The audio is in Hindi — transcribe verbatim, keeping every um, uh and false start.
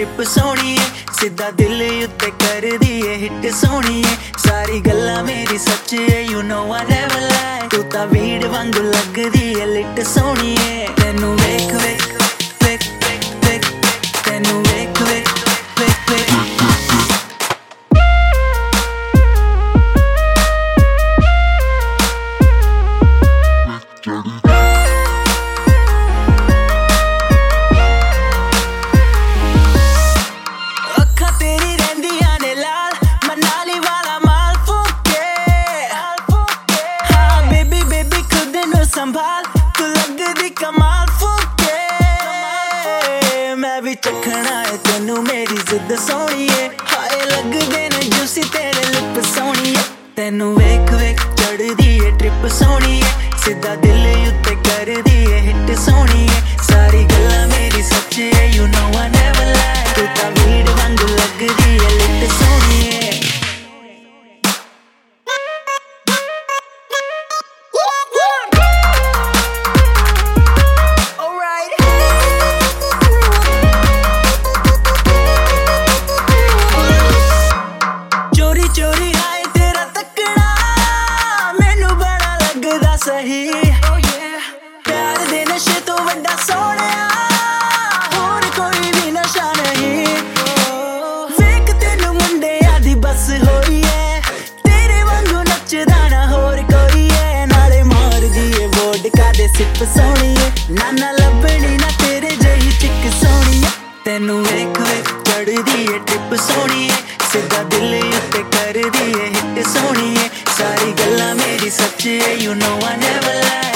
ट्रिप सोहणीए, सीधा दिल उत्ते कर दी है हिट सोहणीए। सारी गल्लां मेरी सच है, you know I never lie. तू तां भीड़ वांगू लगदी है लिट सोहणीए। तैनू वेख वेख वेख वेख, तैनू वेख वेख वेख वेख। संभाल तू लगदी कमाल फूके, मैं भी चखना है तेनू मेरी जिद सोहणीए। हाय लगदे ने जूसी तेरे लिप सोहणीए। तैनू वेख वेख चढ़दी है ट्रिप सोहणीए, सीधा दिल उत्ते कर दी है हिट सोहणीए। सारी गल्लां मेरी सच है, you know I never lie. तू तां भीड़ वांगू लगदी है लिट सोहणीए। चोरी हाय तेरा तकड़ा मैनू बड़ा लगदा सही। प्यार दे नशे तो वड्डा सोहणिया होर कोई भी नशा नहीं। वेख तेनू मुंडियां दी बस होई है, तेरे वांगू नचदा ना होर कोई है। नाले मारदी है वोडका दे सिप सोहणीए, नाना लभणी ना तेरे जही चिक सोहणीए। तैनू वेख वेख चढ़दी है ट्रिप सोहणीए, सीधा दिल उत्ते कर दी है हिट सोहणीए। सारी गल्लां मेरी सच है, you know I never lie.